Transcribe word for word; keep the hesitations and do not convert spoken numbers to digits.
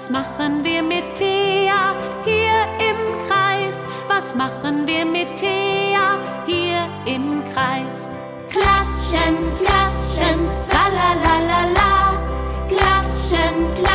Was machen wir mit Thea hier im Kreis? Was machen wir mit Thea hier im Kreis? Klatschen, klatschen, tralalala, klatschen, klatschen.